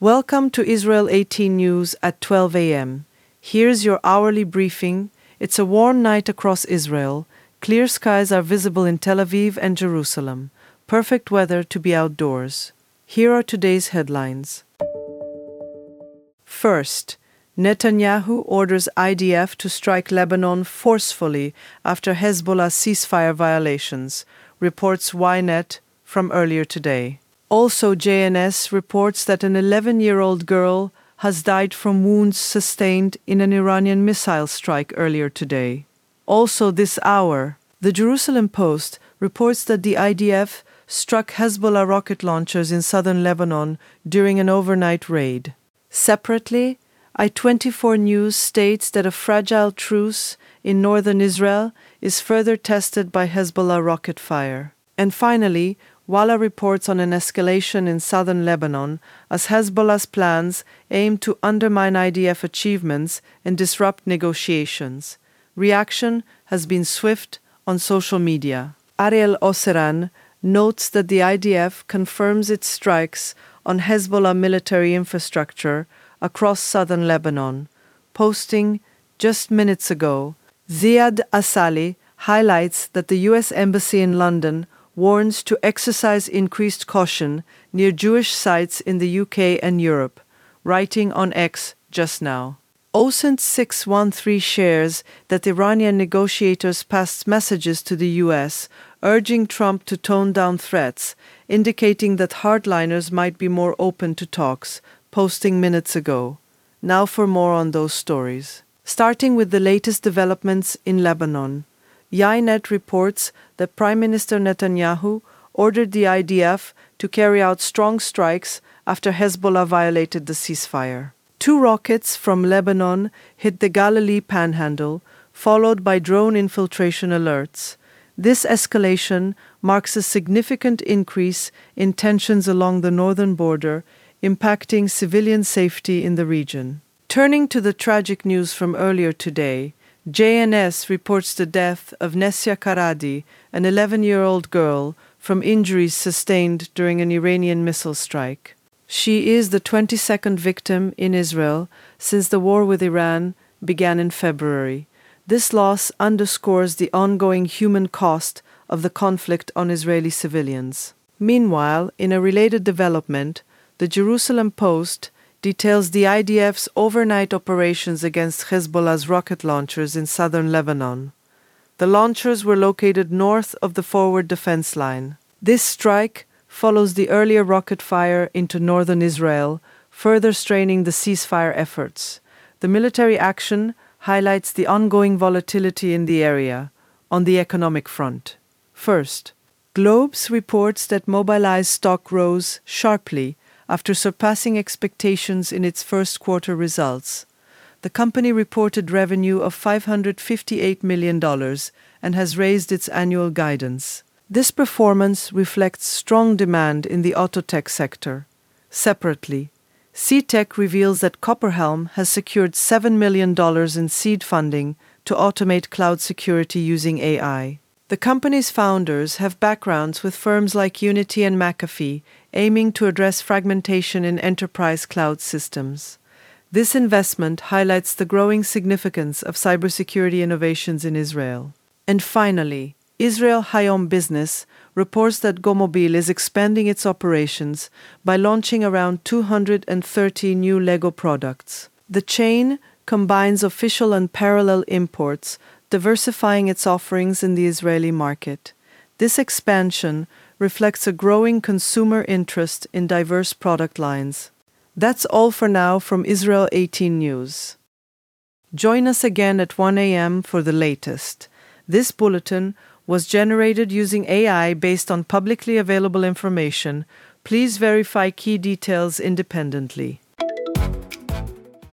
Welcome to Israel 18 News at 12 a.m. Here's your hourly briefing. It's a warm night across Israel. Clear skies are visible in Tel Aviv and Jerusalem. Perfect weather to be outdoors. Here are today's headlines. First, Netanyahu orders IDF to strike Lebanon forcefully after Hezbollah ceasefire violations, reports Ynet from earlier today. Also, JNS reports that an 11-year-old girl has died from wounds sustained in an Iranian missile strike earlier today. Also this hour, the Jerusalem Post reports that the IDF struck Hezbollah rocket launchers in southern Lebanon during an overnight raid. Separately, I24 News states that a fragile truce in northern Israel is further tested by Hezbollah rocket fire. And finally, Walla reports on an escalation in southern Lebanon as Hezbollah's plans aim to undermine IDF achievements and disrupt negotiations. Reaction has been swift on social media. Ariel Oseran notes that the IDF confirms its strikes on Hezbollah military infrastructure across southern Lebanon, posting just minutes ago. Ziad Asali highlights that the U.S. Embassy in London warns to exercise increased caution near Jewish sites in the UK and Europe, writing on X just now. OSINT613 shares that Iranian negotiators passed messages to the US urging Trump to tone down threats, indicating that hardliners might be more open to talks, posting minutes ago. Now for more on those stories. Starting with the latest developments in Lebanon. Ynet reports that Prime Minister Netanyahu ordered the IDF to carry out strong strikes after Hezbollah violated the ceasefire. 2 rockets from Lebanon hit the Galilee Panhandle, followed by drone infiltration alerts. This escalation marks a significant increase in tensions along the northern border, impacting civilian safety in the region. Turning to the tragic news from earlier today, JNS reports the death of Nessia Karadi, an 11-year-old girl, from injuries sustained during an Iranian missile strike. She is the 22nd victim in Israel since the war with Iran began in February. This loss underscores the ongoing human cost of the conflict on Israeli civilians. Meanwhile, in a related development, the Jerusalem Post details the IDF's overnight operations against Hezbollah's rocket launchers in southern Lebanon. The launchers were located north of the forward defense line. This strike follows the earlier rocket fire into northern Israel, further straining the ceasefire efforts. The military action highlights the ongoing volatility in the area. On the economic front, first, Globes reports that Mobileye's stock rose sharply after surpassing expectations in its first quarter results. The company reported revenue of $558 million and has raised its annual guidance. This performance reflects strong demand in the auto tech sector. Separately, CTech reveals that Copperhelm has secured $7 million in seed funding to automate cloud security using AI. The company's founders have backgrounds with firms like Unity and McAfee, aiming to address fragmentation in enterprise cloud systems. This investment highlights the growing significance of cybersecurity innovations in Israel. And finally, Israel Hayom Business reports that Gomobil is expanding its operations by launching around 230 new Lego products. The chain combines official and parallel imports, diversifying its offerings in the Israeli market. This expansion reflects a growing consumer interest in diverse product lines. That's all for now from Israel 18 News. Join us again at 1 a.m. for the latest. This bulletin was generated using AI based on publicly available information. Please verify key details independently.